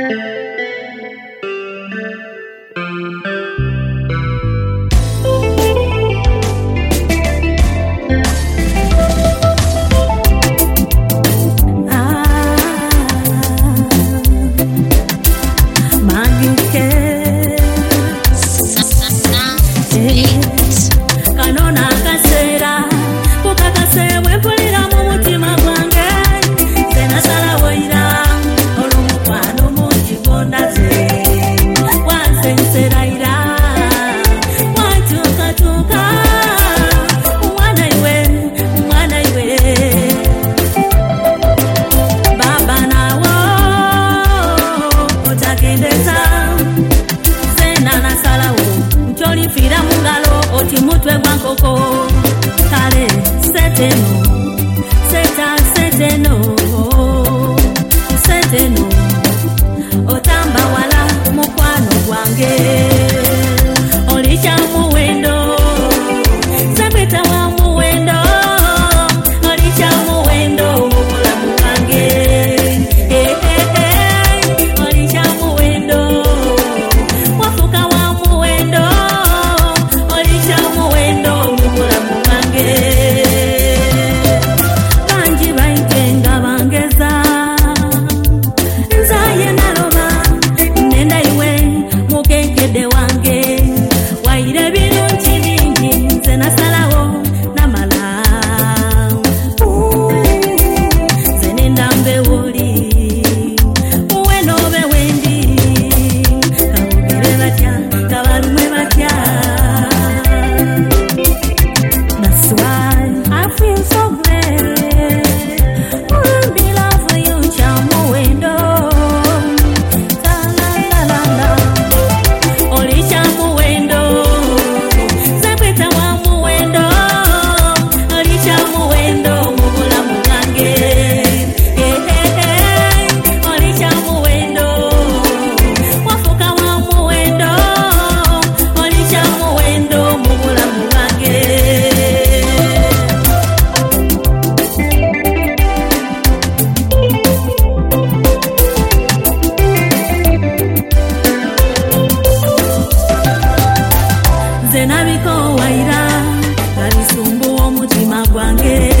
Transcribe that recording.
Fira mungalo oti mutwe gwankoko kale seteno otamba wala mukwano gwange olicha muwendo sabeta wa muwendo olicha muwendo mukulamu gwange olicha muwendo wafuka wa muwendo olicha muwendo mukulamu gwange banji baitenga bangeza nzaye naloba nenda iwe mukekede wange waire birungi bingi nze nasalawo namala nze nenda mbe woli uwe nobe wendi kabugire batya kabalume batya. That's why I feel so glad to be loved for you, chamuwendo. La la la la la. Oli chamuwendo. Zapeta wa muwendo. Oli chamuwendo mukulamu gwange. Oli chamuwendo. Wafuka wa muwendo. Oli chamuwendo mukulamu gwange. Zenabiko waira, kalisumbu omutima gwange.